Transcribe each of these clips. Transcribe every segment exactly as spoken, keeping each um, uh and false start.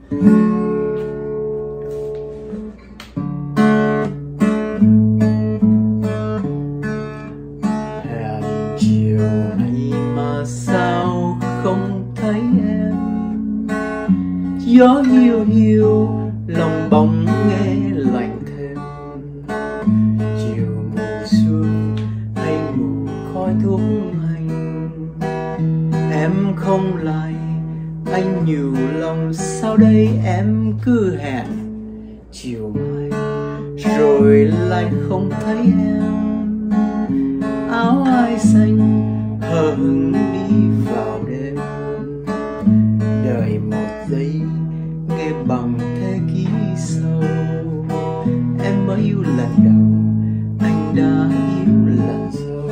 Hẹn chiều nay mà sao không thấy em, gió hiu hiu lòng bóng nghe lạnh thêm. Chiều mù sương hay mù khói thuốc hành, em không lại anh nhiều lòng sao đây em cứ hẹn chiều mai rồi lại không thấy em. Áo ai xanh hờ hững đi vào đêm, đợi một giây nghe bằng thế kỷ sâu. Em mới yêu lần đầu, anh đã yêu lần sau.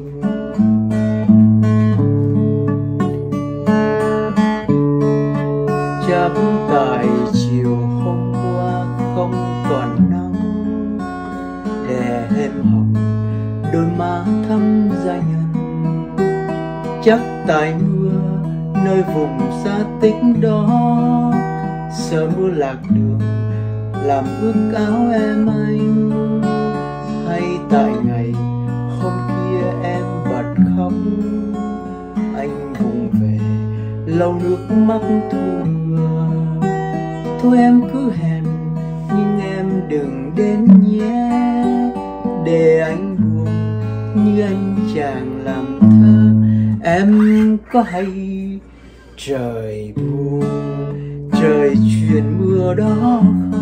Chắc tại chiều hôm qua không còn nắng để em hồng đôi má thắm gia nhân. Chắc tại mưa nơi vùng xa tích đó, sợ mưa lạc đường làm ướt áo em anh. Hay tại ngày hôm kia em bật khóc, anh vùng về lau nước mắt thu mưa. Thôi em cứ hẹn nhưng em đừng đến nhé, để anh buồn như anh chàng làm thơ. Em có hay trời buông trời truyền mưa đó không?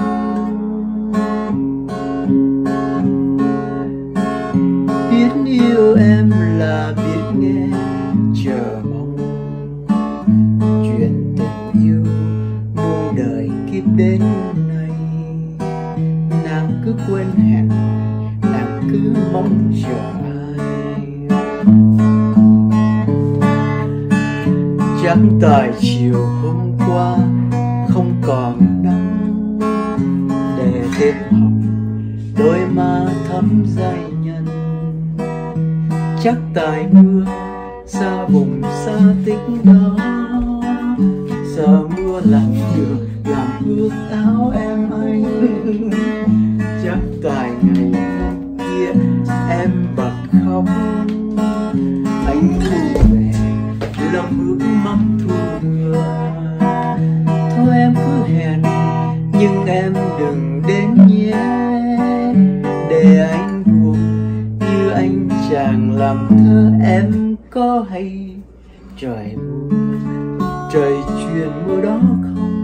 Biết yêu em là biết nghe chờ mong, chuyện tình yêu muôn đời kiếp đến nay. Nàng cứ quên hẹn, nàng cứ mong chờ ai. Chắc tại chiều hôm qua không còn nắng để thêm hồng đôi má thắm dai nhân. Chắc tại mưa xa vùng xa tích đó, giờ mưa lạnh được làm ướt áo em anh. Chắc tại ngày hôm kia em bật khóc, anh thu về lòng ước mắt thu mưa. Thôi em cứ hẹn nhưng em đừng đến nhé, để anh buồn như anh chàng làm thơ. Em có hay trời buông trời truyền mưa đó không?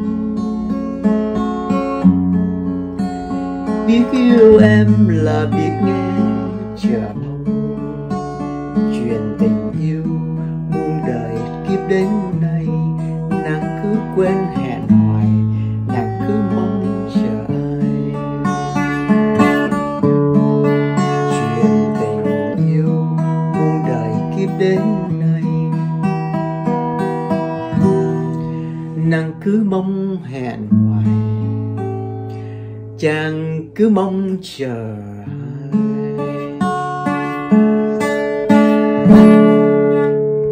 Biết yêu em là biết nghe chờ mong, chuyện tình yêu muôn đời kiếp đến nay. Nàng cứ quên hẹn hoài, nàng cứ mong chờ ai. Chuyện tình yêu muôn đời kiếp đến nay, nàng cứ mong hẹn hoài, chàng cứ mong chờ.